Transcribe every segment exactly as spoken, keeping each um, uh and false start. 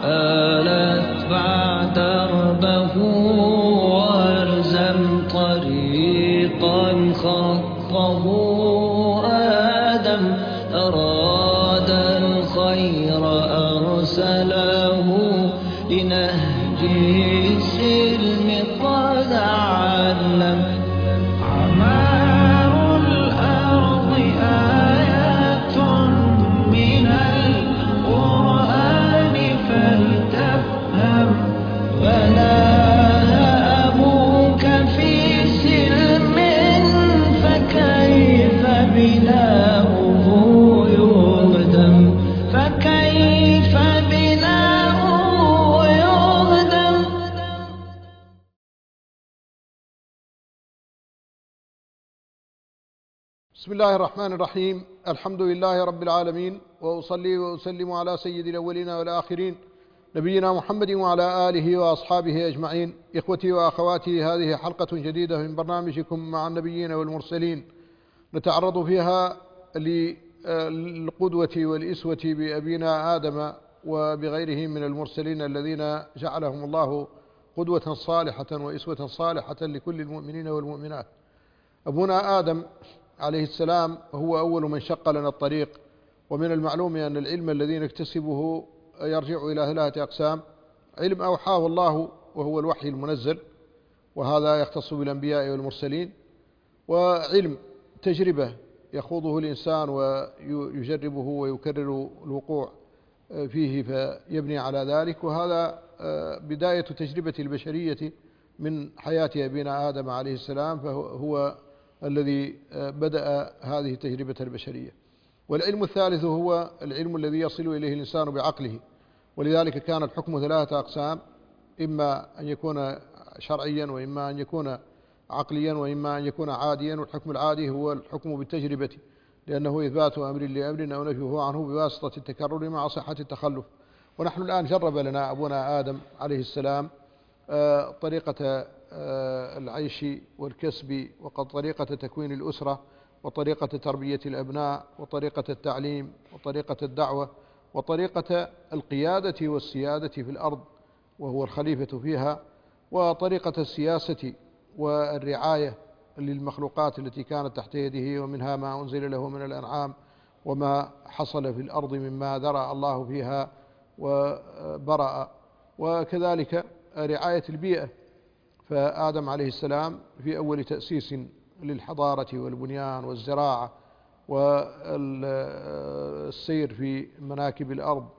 آلت بعد دربه والزم طريقا خطه آدم أراد الخير أرسله لنهجه السلم قد علم عمار الأرض آيات من القرآن فلتفهم بناها أبوك في سلم فكيف بناؤه يهدم فكيف بناؤه يهدم. بسم الله الرحمن الرحيم. الحمد لله رب العالمين، وأصلي وأسلم على سيد الأولين والآخرين نبينا محمد وعلى آله وأصحابه أجمعين. إخوتي وأخواتي، هذه حلقة جديدة من برنامجكم مع النبيين والمرسلين، نتعرض فيها للقدوة والإسوة بأبينا آدم وبغيره من المرسلين الذين جعلهم الله قدوة صالحة وإسوة صالحة لكل المؤمنين والمؤمنات. أبونا آدم عليه السلام هو أول من شق لنا الطريق، ومن المعلوم أن العلم الذي نكتسبه يرجع إلى ثلاثة أقسام: علم أوحاه الله وهو الوحي المنزل، وهذا يختص بالأنبياء والمرسلين، وعلم تجربة يخوضه الإنسان ويجربه ويكرر الوقوع فيه فيبني على ذلك، وهذا بداية تجربة البشرية من حياة أبينا آدم عليه السلام، فهو الذي بدأ هذه التجربة البشرية. والعلم الثالث هو العلم الذي يصل إليه الإنسان بعقله، ولذلك كان الحكم ثلاثة أقسام: إما أن يكون شرعيا، وإما أن يكون عقليا، وإما أن يكون عاديا. والحكم العادي هو الحكم بالتجربة، لأنه إثبات أمر لأمر أو نفيه عنه بواسطة التكرر مع صحة التخلف. ونحن الآن جرب لنا أبونا آدم عليه السلام طريقة العيش والكسب، وطريقة تكوين الأسرة، وطريقة تربية الأبناء، وطريقة التعليم، وطريقة الدعوة، وطريقة القيادة والسيادة في الأرض وهو الخليفة فيها، وطريقة السياسة والرعاية للمخلوقات التي كانت تحت يده، ومنها ما أنزل له من الأنعام وما حصل في الأرض مما ذرأ الله فيها وبرأ، وكذلك رعاية البيئة. فآدم عليه السلام في أول تأسيس للحضارة والبنيان والزراعة والسير في مناكب الأرض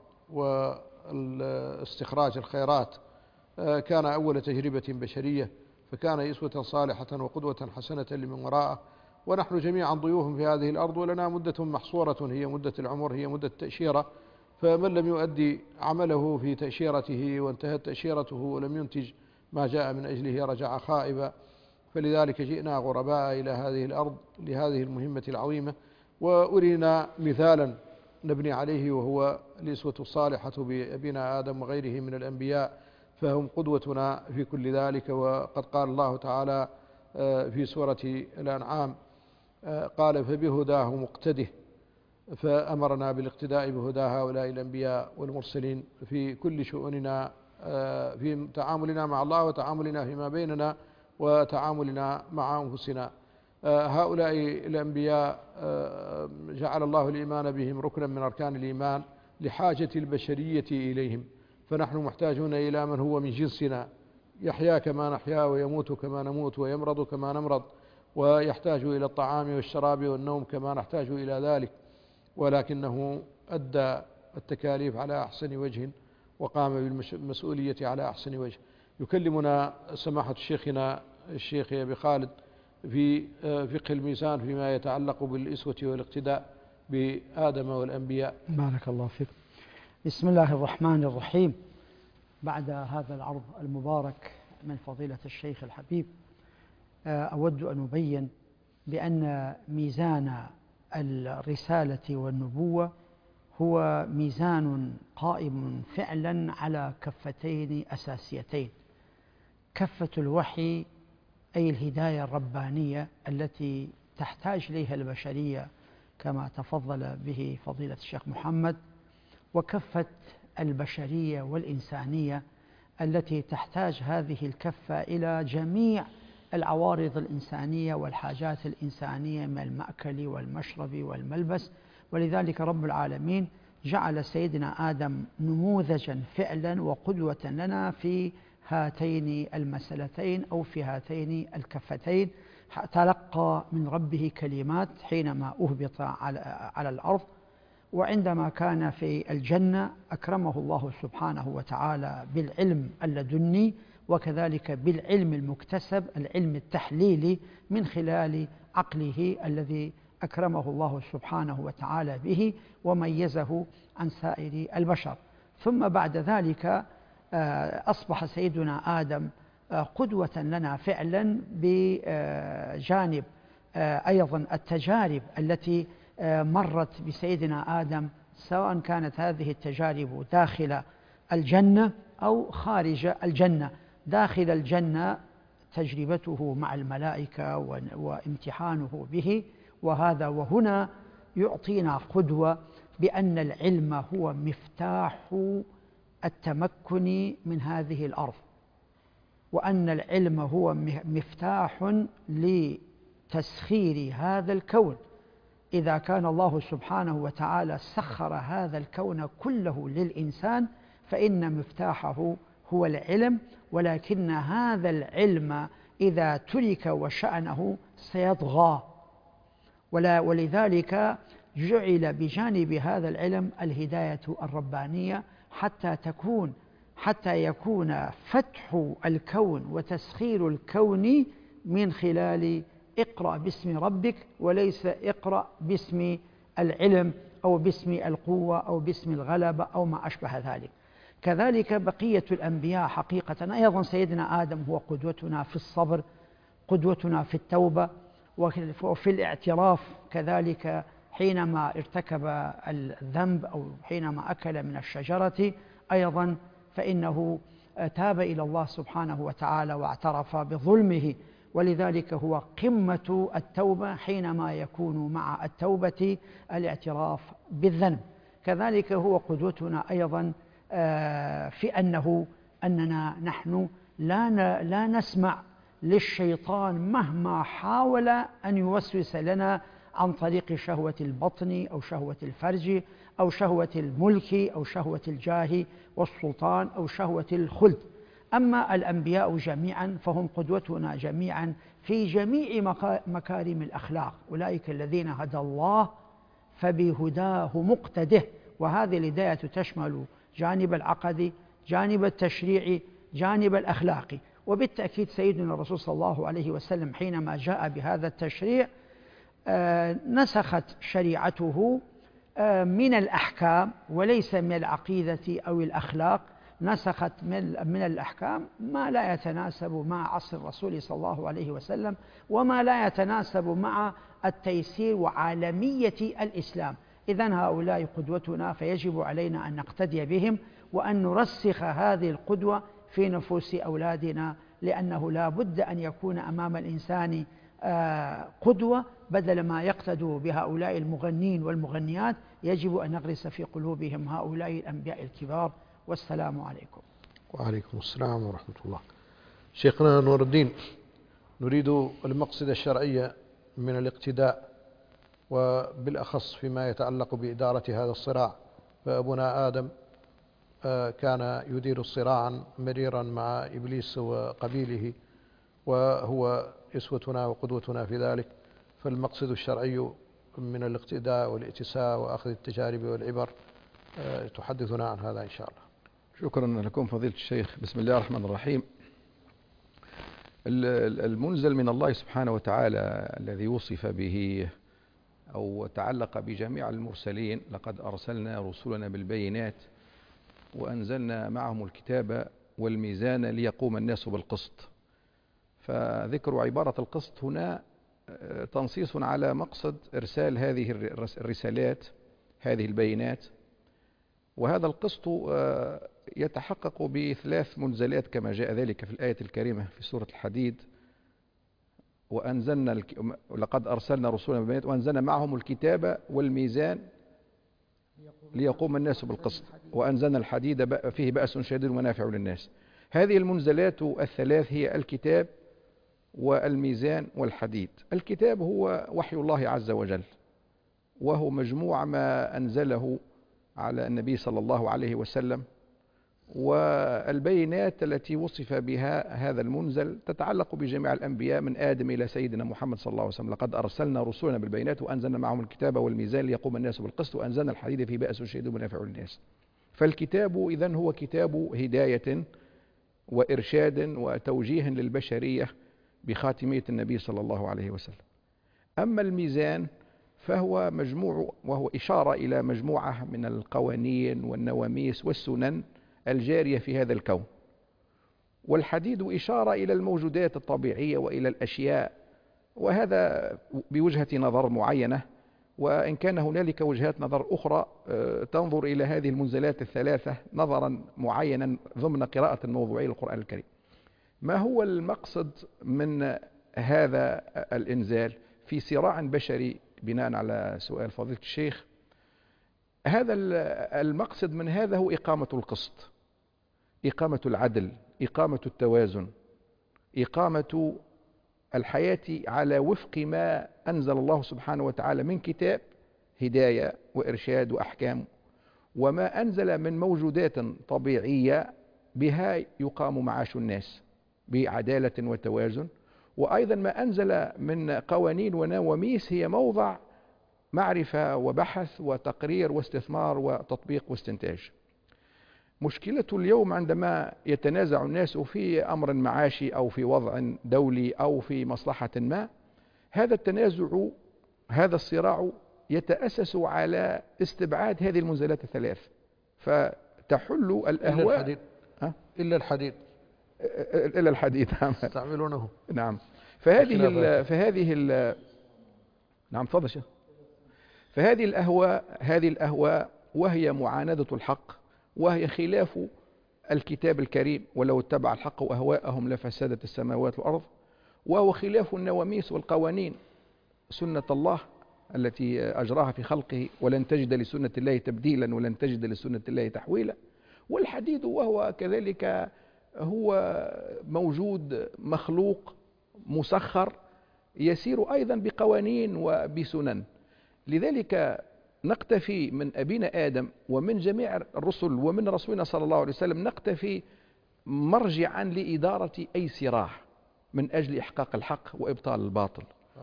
واستخراج الخيرات كان أول تجربة بشرية، فكان إسوة صالحة وقدوة حسنة لمن وراءه. ونحن جميعا ضيوف في هذه الأرض، ولنا مدة محصورة هي مدة العمر، هي مدة التأشيرة، فمن لم يؤدي عمله في تأشيرته وانتهت تأشيرته ولم ينتج ما جاء من أجله رجع خائبا. فلذلك جئنا غرباء إلى هذه الأرض لهذه المهمة العظيمة، وأرينا مثالا نبني عليه، وهو الإسوة الصالحة بأبينا آدم وغيره من الأنبياء، فهم قدوتنا في كل ذلك. وقد قال الله تعالى في سورة الأنعام قال: فبهداه مقتده، فأمرنا بالاقتداء بهدى هؤلاء الأنبياء والمرسلين في كل شؤوننا، في تعاملنا مع الله، وتعاملنا فيما بيننا، وتعاملنا مع أنفسنا. هؤلاء الأنبياء جعل الله الإيمان بهم ركنا من أركان الإيمان لحاجة البشرية إليهم، فنحن محتاجون إلى من هو من جنسنا، يحيا كما نحيا، ويموت كما نموت، ويمرض كما نمرض، ويحتاج إلى الطعام والشراب والنوم كما نحتاج إلى ذلك، ولكنه أدى التكاليف على أحسن وجه وقام بالمسؤولية على أحسن وجه. يكلمنا سماحة شيخنا الشيخ أبي خالد في فقه الميزان فيما يتعلق بالإسوة والاقتداء بآدم والأنبياء. بارك الله فيك. بسم الله الرحمن الرحيم. بعد هذا العرض المبارك من فضيلة الشيخ الحبيب، أود أن أبين بأن ميزان الرسالة والنبوة هو ميزان قائم فعلا على كفتين أساسيتين: كفة الوحي أي الهداية الربانية التي تحتاج إليها البشرية كما تفضل به فضيلة الشيخ محمد، وكفة البشرية والإنسانية التي تحتاج هذه الكفة إلى جميع العوارض الإنسانية والحاجات الإنسانية من المأكل والمشرب والملبس. ولذلك رب العالمين جعل سيدنا آدم نموذجا فعلا وقدوة لنا في هاتين المسألتين أو في هاتين الكفتين. تلقى من ربه كلمات حينما أهبط على, على الأرض، وعندما كان في الجنة أكرمه الله سبحانه وتعالى بالعلم اللدني، وكذلك بالعلم المكتسب العلم التحليلي من خلال عقله الذي أكرمه الله سبحانه وتعالى به وميزه عن سائر البشر. ثم بعد ذلك أصبح سيدنا آدم قدوة لنا فعلا بجانب أيضا التجارب التي مرت بسيدنا آدم، سواء كانت هذه التجارب داخل الجنة أو خارج الجنة. داخل الجنة تجربته مع الملائكة وامتحانه به، وهذا وهنا يعطينا قدوة بأن العلم هو مفتاح التمكن من هذه الأرض، وأن العلم هو مفتاح لتسخير هذا الكون. إذا كان الله سبحانه وتعالى سخر هذا الكون كله للإنسان فإن مفتاحه هو العلم، ولكن هذا العلم إذا ترك وشأنه سيطغى، ولذلك جعل بجانب هذا العلم الهداية الربانية حتى تكون حتى يكون فتح الكون وتسخير الكون من خلال اقرأ باسم ربك، وليس اقرأ باسم العلم أو باسم القوة أو باسم الغلبة أو ما أشبه ذلك. كذلك بقية الأنبياء حقيقة أيضا سيدنا آدم هو قدوتنا في الصبر، قدوتنا في التوبة وفي الاعتراف، كذلك حينما ارتكب الذنب أو حينما أكل من الشجرة أيضا فإنه تاب إلى الله سبحانه وتعالى واعترف بظلمه، ولذلك هو قمة التوبة حينما يكون مع التوبة الاعتراف بالذنب. كذلك هو قدوتنا أيضا في أنه أننا نحن لا لا نسمع للشيطان مهما حاول أن يوسوس لنا عن طريق شهوة البطن أو شهوة الفرج أو شهوة الملك أو شهوة الجاه والسلطان أو شهوة الخلد. أما الأنبياء جميعا فهم قدوتنا جميعا في جميع مكارم الأخلاق، أولئك الذين هدى الله فبهداه مقتده. وهذه الهداية تشمل جانب العقدي، جانب التشريعي، جانب الأخلاقي. وبالتأكيد سيدنا الرسول صلى الله عليه وسلم حينما جاء بهذا التشريع نسخت شريعته من الأحكام وليس من العقيدة أو الأخلاق، نسخت من الأحكام ما لا يتناسب مع عصر الرسول صلى الله عليه وسلم وما لا يتناسب مع التيسير وعالمية الإسلام. إذن هؤلاء قدوتنا، فيجب علينا أن نقتدي بهم وأن نرسخ هذه القدوة في نفوس أولادنا، لأنه لا بد أن يكون أمام الإنسان قدوة، بدل ما يقتدوا بهؤلاء المغنين والمغنيات يجب أن نغرس في قلوبهم هؤلاء الأنبياء الكبار. والسلام عليكم. وعليكم السلام ورحمة الله. شيخنا نور الدين، نريد المقصد الشرعي من الاقتداء، وبالأخص فيما يتعلق بإدارة هذا الصراع. فأبونا آدم كان يدير صراعا مريرا مع إبليس وقبيله، وهو أسوتنا وقدوتنا في ذلك. فالمقصد الشرعي من الاقتداء والائتساء وأخذ التجارب والعبر تحدثنا عن هذا إن شاء الله. شكرا لكم فضيلة الشيخ. بسم الله الرحمن الرحيم. المنزل من الله سبحانه وتعالى الذي وصف به أو تعلق بجميع المرسلين: لقد أرسلنا رسلنا بالبينات وأنزلنا معهم الكتاب والميزان ليقوم الناس بالقسط. فذكر عبارة القسط هنا تنصيص على مقصد إرسال هذه الرسالات، هذه البينات. وهذا القسط يتحقق بثلاث منزلات كما جاء ذلك في الآية الكريمة في سورة الحديد: وأنزلنا لقد أرسلنا رسولنا بالبينات وأنزلنا معهم الكتاب والميزان ليقوم الناس بالقسط وأنزلنا الحديد بأ- فيه بأس شديد ومنافع للناس. هذه المنزلات الثلاث هي الكتاب والميزان والحديد. الكتاب هو وحي الله عز وجل، وهو مجموع ما أنزله على النبي صلى الله عليه وسلم، والبينات التي وصف بها هذا المنزل تتعلق بجميع الأنبياء من آدم إلى سيدنا محمد صلى الله عليه وسلم. لقد أرسلنا رسولنا بالبينات وأنزلنا معهم الكتاب والميزان ليقوم الناس بالقسط وأنزلنا الحديد فيه بأس شديد ومنافع للناس. فالكتاب إذن هو كتاب هداية وإرشاد وتوجيه للبشرية بخاتمية النبي صلى الله عليه وسلم. أما الميزان فهو مجموع، وهو إشارة إلى مجموعة من القوانين والنواميس والسنن الجارية في هذا الكون. والحديد إشارة إلى الموجودات الطبيعية وإلى الأشياء، وهذا بوجهة نظر معينة، وإن كان هنالك وجهات نظر أخرى تنظر إلى هذه المنزلات الثلاثة نظرا معينا ضمن قراءة الموضوعية للقرآن الكريم. ما هو المقصد من هذا الإنزال في صراع بشري؟ بناء على سؤال فضيلة الشيخ، هذا المقصد من هذا هو إقامة القسط، إقامة العدل، إقامة التوازن، إقامة الحياة على وفق ما أنزل الله سبحانه وتعالى من كتاب هداية وإرشاد وأحكام، وما أنزل من موجودات طبيعية بها يقام معاش الناس بعدالة وتوازن، وأيضا ما أنزل من قوانين ونواميس هي موضع معرفة وبحث وتقرير واستثمار وتطبيق واستنتاج. مشكلة اليوم عندما يتنازع الناس في أمر معاشي أو في وضع دولي أو في مصلحة ما، هذا التنازع، هذا الصراع يتأسس على استبعاد هذه المنزلات الثلاث، فتحل الأهواء إلا الحديد. أه؟ إلا الحديد إلا الحديد يستعملونه. نعم. فهذه ال فهذه ال نعم تفضل شيخ. فهذه الأهواء هذه الأهواء وهي معاندة الحق، وهي خلاف الكتاب الكريم، ولو اتبع الحق أهواءهم لفسدت السماوات والأرض، وهو خلاف النواميس والقوانين، سنة الله التي أجراها في خلقه، ولن تجد لسنة الله تبديلا ولن تجد لسنة الله تحويلا. والحديد وهو كذلك هو موجود مخلوق مسخر يسير أيضا بقوانين وبسنن. لذلك نقتفي من أبينا آدم ومن جميع الرسل ومن رسولنا صلى الله عليه وسلم، نقتفي مرجعا لإدارة أي صراع من أجل إحقاق الحق وإبطال الباطل.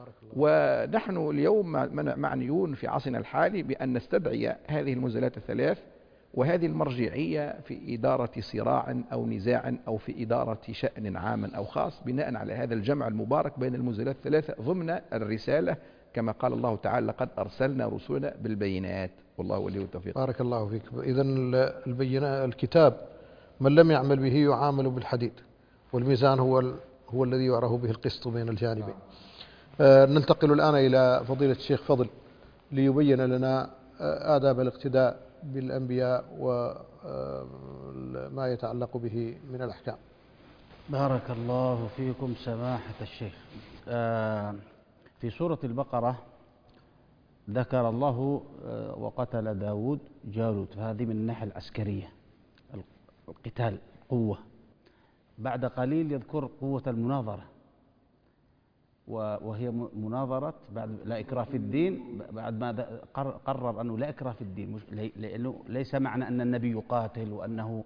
ونحن اليوم معنيون في عصرنا الحالي بأن نستدعي هذه المنزلات الثلاث وهذه المرجعية في إدارة صراع أو نزاع أو في إدارة شأن عام أو خاص، بناء على هذا الجمع المبارك بين المنزلات الثلاثة ضمن الرسالة، كما قال الله تعالى: لقد أرسلنا رسلنا بالبينات والله ولي التوفيق. بارك الله فيك. إذن البينات الكتاب من لم يعمل به يعامل بالحديد، والميزان هو ال... هو الذي يعرف به القسط بين الجانبين. آه ننتقل الآن إلى فضيلة الشيخ فضل ليبين لنا آه آداب الاقتداء بالأنبياء وما يتعلق به من الأحكام. بارك الله فيكم سماحة الشيخ. آه في سورة البقرة ذكر الله آه وقتل داود جالوت، فهذه من الناحية العسكرية، القتال، قوة. بعد قليل يذكر قوة المناظرة، وهي مناظرة بعد لا إكراه في الدين، بعد ما قرر أنه لا إكراه في الدين، لأنه ليس معنى أن النبي يقاتل وأنه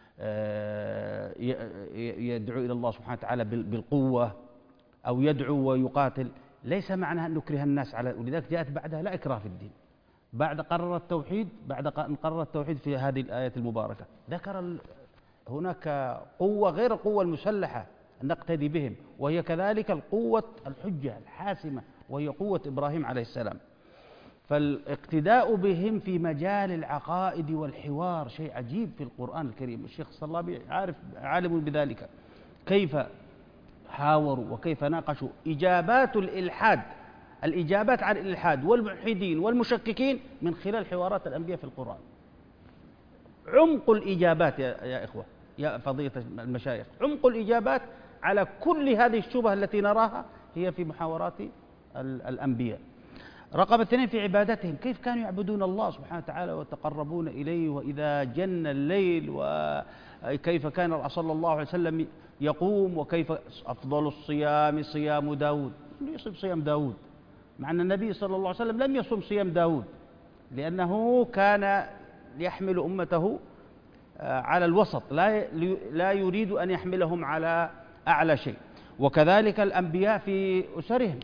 يدعو إلى الله سبحانه وتعالى بالقوة أو يدعو ويقاتل، ليس معنى أن نكره الناس على، ولذلك جاءت بعدها لا إكراه في الدين. بعد قرر التوحيد، بعد أن قرر التوحيد في هذه الآية المباركة ذكر هناك قوة غير القوة المسلحة نقتدي بهم، وهي كذلك القوة الحجة الحاسمة، وهي قوة إبراهيم عليه السلام. فالاقتداء بهم في مجال العقائد والحوار شيء عجيب في القرآن الكريم. الشيخ الصلابي عارف عالم بذلك، كيف حاوروا وكيف ناقشوا إجابات الإلحاد، الإجابات عن الإلحاد والملحدين والمشككين من خلال حوارات الأنبياء في القرآن. عمق الإجابات يا, يا إخوة يا فضيلة المشايخ، عمق الإجابات على كل هذه الشبهة التي نراها هي في محاورات الأنبياء. رقم اثنين في عبادتهم، كيف كانوا يعبدون الله سبحانه وتعالى ويتقربون إليه وإذا جن الليل، وكيف كان صلى الله عليه وسلم يقوم، وكيف أفضل الصيام صيام داود، يصيم صيام داود، مع أن النبي صلى الله عليه وسلم لم يصم صيام داود لأنه كان يحمل أمته على الوسط، لا لا يريد أن يحملهم على أعلى شيء. وكذلك الأنبياء في أسرهم،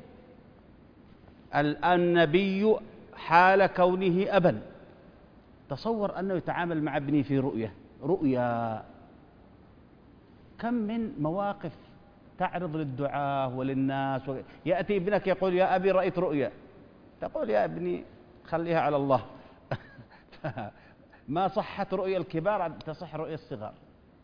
النبي حال كونه أبا، تصور أنه يتعامل مع ابنه في رؤية رؤيا كم من مواقف تعرض للدعاء وللناس، يأتي ابنك يقول يا أبي رأيت رؤيا، تقول يا ابني خليها على الله. ما صحت رؤيا الكبار تصح رؤيا الصغار.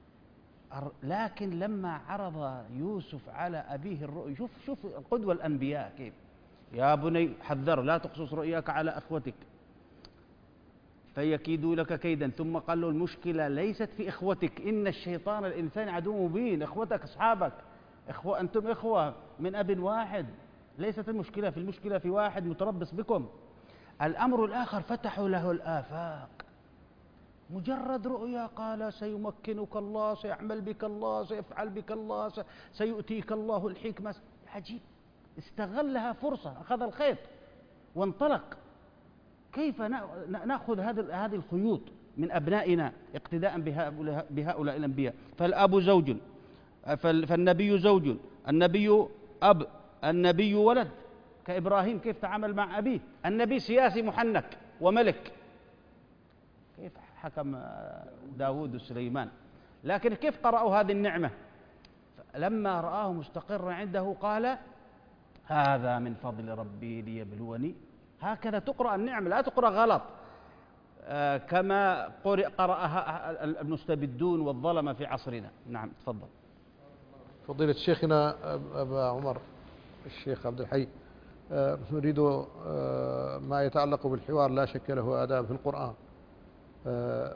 لكن لما عرض يوسف على أبيه الرؤيا، شوف شوف القدوة الأنبياء كيف، يا بني حذر لا تقصص رؤياك على أخوتك فيكيدوا لك كيدا، ثم قال له المشكلة ليست في إخوتك، إن الشيطان الإنسان عدو مبين، إخوتك أصحابك، إخوة أنتم إخوة من أب واحد، ليست المشكلة في المشكلة في واحد متربص بكم. الأمر الآخر فتحوا له الآفاق، مجرد رؤيا قال سيمكنك الله، سيعمل بك الله، سيفعل بك الله، سيؤتيك الله الحكمة. عجيب، استغلها فرصة، أخذ الخيط وانطلق. كيف نأخذ هذه الخيوط من أبنائنا اقتداء بهؤلاء الأنبياء؟ فالأب زوج، فالنبي زوج، النبي أب، النبي ولد، كإبراهيم كيف تعامل مع أبيه، النبي سياسي محنك وملك، كيف حكم داود وسليمان. لكن كيف قرأوا هذه النعمة؟ لما رآه مستقرا عنده قال هذا من فضل ربي ليبلوني. هكذا تقرأ النعمة، لا تقرأ غلط آه كما قرأها المستبدون والظلمة في عصرنا. نعم تفضل. فضيلة شيخنا أبا عمر الشيخ عبد الحي، آه نريد آه ما يتعلق بالحوار، لا شك له آداب في القرآن، آه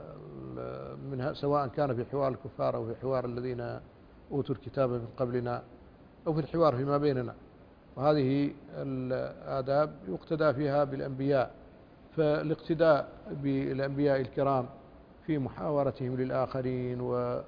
منها سواء كان في حوار الكفار أو في حوار الذين أوتوا الكتاب من قبلنا أو في الحوار فيما بيننا، وهذه الآداب يقتدى فيها بالأنبياء، فالاقتداء بالأنبياء الكرام في محاورتهم للآخرين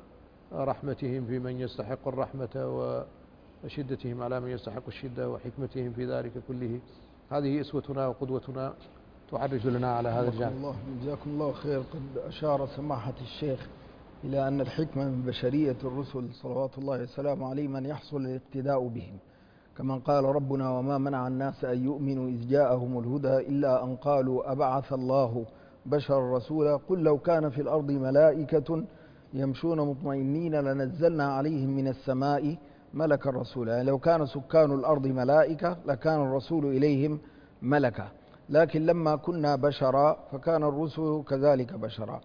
ورحمتهم في من يستحق الرحمة وشدتهم على من يستحق الشدة وحكمتهم في ذلك كله، هذه أسوتنا وقدوتنا تعرج لنا على هذا الجانب. الله جزاكم الله خير. قد أشار سماحة الشيخ إلى أن الحكمة من بشرية الرسل صلوات الله وسلامه عليه من يحصل الاقتداء بهم، كما قال ربنا وما منع الناس أن يؤمنوا إذ جاءهم الهدى إلا أن قالوا أبعث الله بشر رسولا قل لو كان في الأرض ملائكة يمشون مطمئنين لنزلنا عليهم من السماء ملكا رسولا. يعني لو كان سكان الأرض ملائكة لكان الرسول إليهم ملكا، لكن لما كنا بشرا فكان الرسل كذلك بشرا،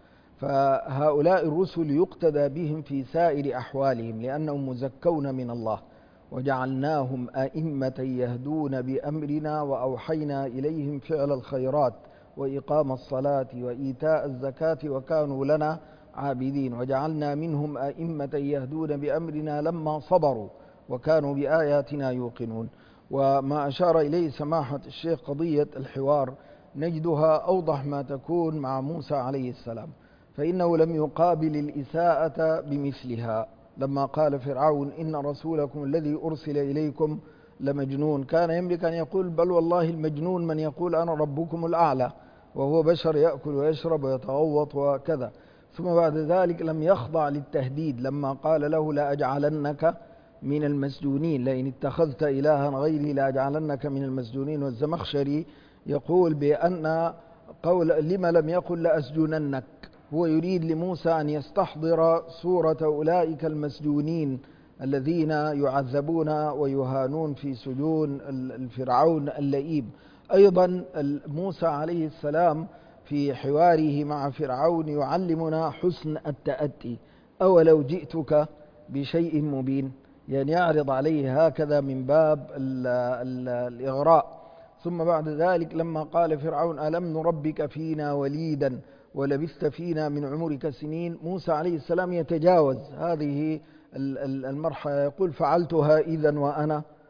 فهؤلاء الرسل يقتدى بهم في سائر أحوالهم لأنهم مزكون من الله، وجعلناهم أئمة يهدون بأمرنا وأوحينا إليهم فعل الخيرات وإقام الصلاة وإيتاء الزكاة وكانوا لنا عابدين، وجعلنا منهم أئمة يهدون بأمرنا لما صبروا وكانوا بآياتنا يوقنون. وما أشار إليه سماحة الشيخ قضية الحوار نجدها أوضح ما تكون مع موسى عليه السلام، فإنه لم يقابل الإساءة بمثلها. لما قال فرعون إن رسولكم الذي أرسل إليكم لمجنون، كان يملك أن يقول بل والله المجنون من يقول أنا ربكم الأعلى، وهو بشر يأكل ويشرب ويتغوط وكذا. ثم بعد ذلك لم يخضع للتهديد لما قال له لأجعلنك من المسجونين، لئن اتخذت إلها غيري لأجعلنك من المسجونين. والزمخشري يقول بأن قول لما لم يقل لأسجننك، هو يريد لموسى أن يستحضر صورة أولئك المسجونين الذين يعذبون ويهانون في سجون الفرعون اللئيم. أيضا موسى عليه السلام في حواره مع فرعون يعلمنا حسن التأتي، أولو جئتك بشيء مبين، يعني يعرض عليه هكذا من باب ال ال الإغراء. ثم بعد ذلك لما قال فرعون ألم نربك فينا وليدا ولبثت فينا من عمرك سنين، موسى عليه السلام يتجاوز هذه المرحلة، يقول فعلتها إذا وأنا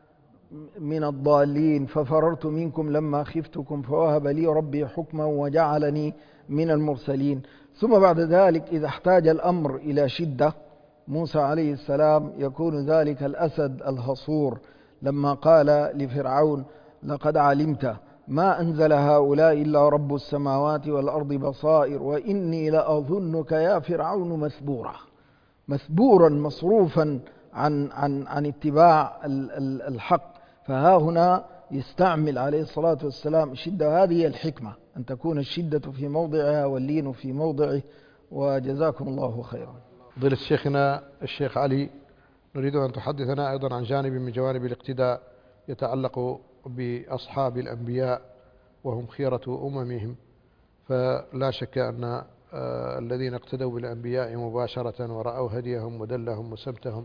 من الضالين ففررت منكم لما خفتكم فوهب لي ربي حكما وجعلني من المرسلين. ثم بعد ذلك إذا احتاج الأمر إلى شدة موسى عليه السلام يكون ذلك الأسد الهصور لما قال لفرعون لقد علمت ما أنزل هؤلاء إلا رب السماوات والأرض بصائر وإني لأظنك يا فرعون مثبورا، مثبورا مصروفا عن, عن, عن اتباع الحق. فها هنا يستعمل عليه الصلاة والسلام الشدة، هذه الحكمة أن تكون الشدة في موضعها واللين في موضعه. وجزاكم الله خيرا. فضيلة شيخنا الشيخ علي، نريد أن تحدثنا أيضا عن جانب من جوانب الاقتداء يتعلق بأصحاب الأنبياء وهم خيرة أممهم. فلا شك أن الذين اقتدوا بالأنبياء مباشرة ورأوا هديهم ودلهم وسمتهم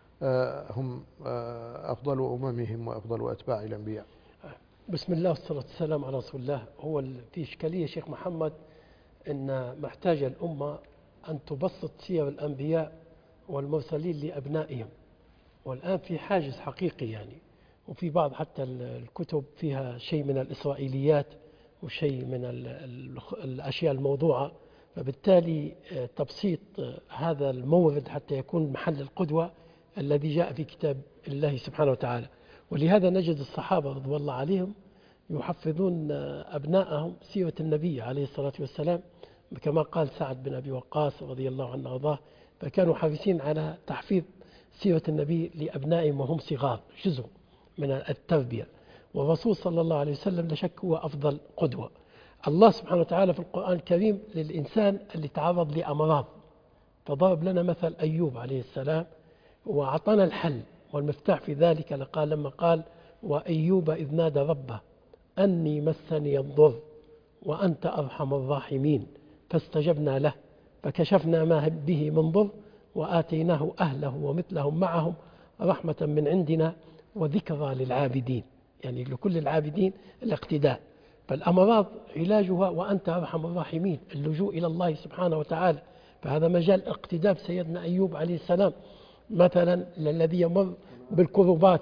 هم أفضل أممهم وأفضل أتباع الأنبياء. بسم الله والصلاة والسلام على رسول الله. هو في إشكالية شيخ محمد أن محتاجة الأمة أن تبسط سير الأنبياء والمرسلين لأبنائهم، والآن في حاجز حقيقي يعني، وفي بعض حتى الكتب فيها شيء من الإسرائيليات وشيء من الأشياء الموضوعة. فبالتالي تبسيط هذا المورد حتى يكون محل القدوة الذي جاء في كتاب الله سبحانه وتعالى. ولهذا نجد الصحابة رضي الله عليهم يحفظون أبنائهم سيرة النبي عليه الصلاة والسلام، كما قال سعد بن أبي وقاص رضي الله عنه وارضاه، فكانوا حريصين على تحفيظ سيرة النبي لأبنائهم وهم صغار، جزء من التربية. والرسول صلى الله عليه وسلم لا شك هو أفضل قدوة. الله سبحانه وتعالى في القرآن الكريم للإنسان اللي تعرض لأمراض فضرب لنا مثل أيوب عليه السلام وأعطانا الحل والمفتاح في ذلك. لقال لما قال وأيوب إذ نادى ربه أني مسني الضر وأنت أرحم الراحمين فاستجبنا له فكشفنا ما به من ضر وآتيناه أهله ومثلهم معهم رحمة من عندنا وذكرى للعابدين، يعني لكل العابدين الاقتداء. فالأمراض علاجها وأنت أرحم الراحمين، اللجوء إلى الله سبحانه وتعالى. فهذا مجال اقتداء سيدنا أيوب عليه السلام مثلا الذي يمر بالكربات.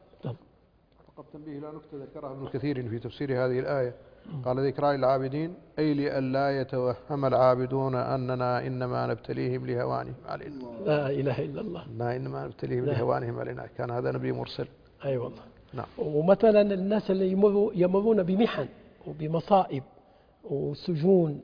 فقط تنبيه لا نكتة ذكرها ابن كثير في تفسير هذه الآية، قال ذكرى للعابدين أي لئلا يتوهم العابدون أننا إنما نبتليهم لهوانهم علينا. لا إله إلا الله. لا إنما نبتليهم لهوانهم علينا، كان هذا نبي مرسل. أي أيوة والله. نعم. ومثلا الناس اللي يمروا يمرون بمحن وبمصائب وسجون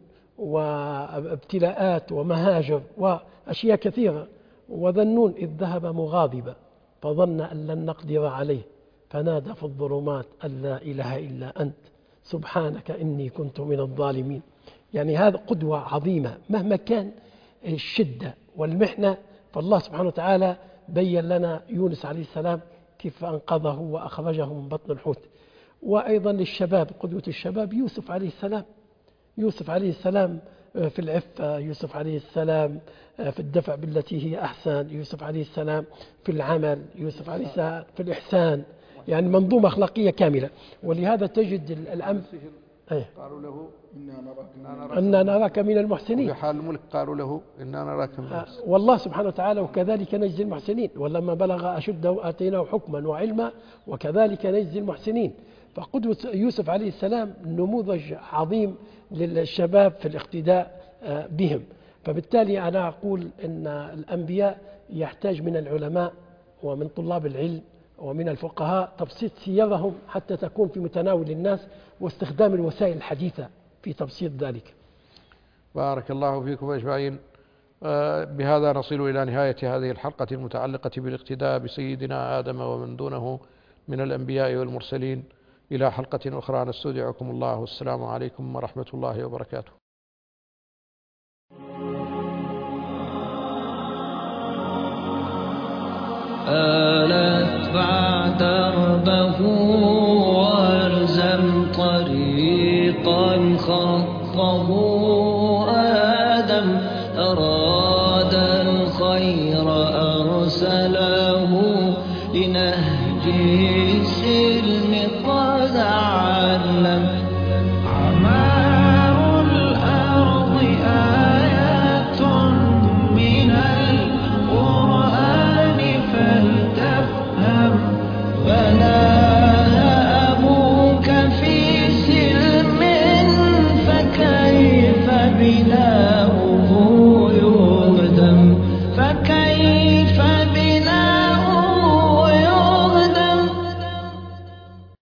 وابتلاءات ومهاجر وأشياء كثيرة، وذنون إذ ذهب مغاضبا فظن أن لن نقدر عليه فنادى في الظلمات أن لا إله إلا أنت سبحانك إني كنت من الظالمين. يعني هذا قدوة عظيمة مهما كان الشدة والمحنة. فالله سبحانه وتعالى بين لنا يونس عليه السلام كيف أنقذه وأخرجه من بطن الحوت. وأيضا للشباب قدوة الشباب يوسف عليه السلام، يوسف عليه السلام في العفة، يوسف عليه السلام في الدفع بالتي هي أحسن، يوسف عليه السلام في العمل، يوسف عليه السلام في الإحسان، يعني منظومة أخلاقية كاملة. ولهذا تجد الأمر أيه. قالوا له إنا نراك من المحسنين، وفي حال الملك قالوا له إنا نراك من المحسنين. والله سبحانه وتعالى وكذلك نجزي المحسنين، ولما بلغ أشده آتيناه حكما وعلما وكذلك نجزي المحسنين. فقدوة يوسف عليه السلام نموذج عظيم للشباب في الاقتداء بهم. فبالتالي أنا أقول أن الأنبياء يحتاج من العلماء ومن طلاب العلم ومن الفقهاء تبسيط سيرهم حتى تكون في متناول الناس، واستخدام الوسائل الحديثة في تبسيط ذلك. بارك الله فيكم أجمعين. بهذا نصل إلى نهاية هذه الحلقة المتعلقة بالاقتداء بسيدنا آدم ومن دونه من الأنبياء والمرسلين. إلى حلقة أخرى نستودعكم الله، والسلام عليكم ورحمة الله وبركاته. آلت بعد دربه والزم طريقا خطه آدم، أراد الخير أرسله لنهج سر